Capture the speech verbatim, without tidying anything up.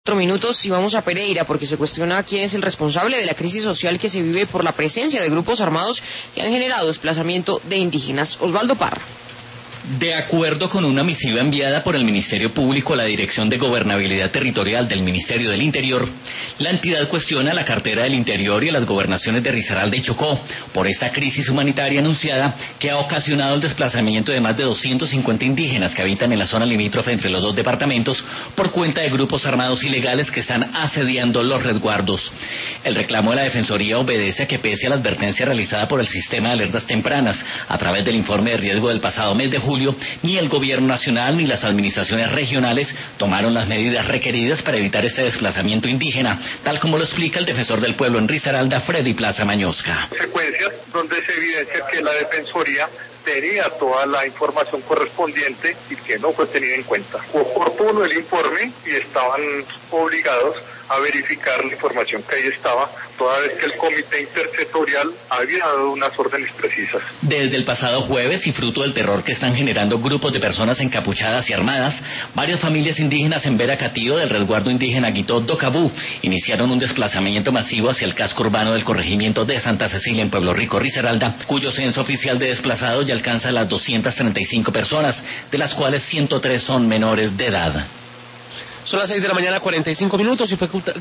Minutos y vamos a Pereira porque se cuestiona quién es el responsable de la crisis social que se vive por la presencia de grupos armados que han generado desplazamiento de indígenas. Osvaldo Parra. De acuerdo con una misiva enviada por el Ministerio Público a la Dirección de Gobernabilidad Territorial del Ministerio del Interior, la entidad cuestiona a la cartera del Interior y a las gobernaciones de Risaralda y Chocó por esta crisis humanitaria anunciada que ha ocasionado el desplazamiento de más de doscientos cincuenta indígenas que habitan en la zona limítrofe entre los dos departamentos por cuenta de grupos armados ilegales que están asediando los resguardos. El reclamo de la Defensoría obedece a que pese a la advertencia realizada por el Sistema de Alertas Tempranas a través del informe de riesgo del pasado mes de julio, ni el gobierno nacional ni las administraciones regionales tomaron las medidas requeridas para evitar este desplazamiento indígena, tal como lo explica el defensor del pueblo en Risaralda, Freddy Plaza Mañosca. Consecuencias donde se evidencia que la Defensoría tenía toda la información correspondiente y que no fue tenida en cuenta. Fue oportuno el informe y estaban obligados a verificar la información que ahí estaba, toda vez que el comité intersectorial había dado unas órdenes precisas. Desde el pasado jueves y fruto del terror que están generando grupos de personas encapuchadas y armadas, varias familias indígenas en Vera Catío del resguardo indígena Guitó Docabú iniciaron un desplazamiento masivo hacia el casco urbano del corregimiento de Santa Cecilia en Pueblo Rico, Risaralda, cuyo censo oficial de desplazados ya alcanza las doscientas treinta y cinco personas, de las cuales ciento tres son menores de edad. Son las seis de la mañana, cuarenta y cinco minutos y fue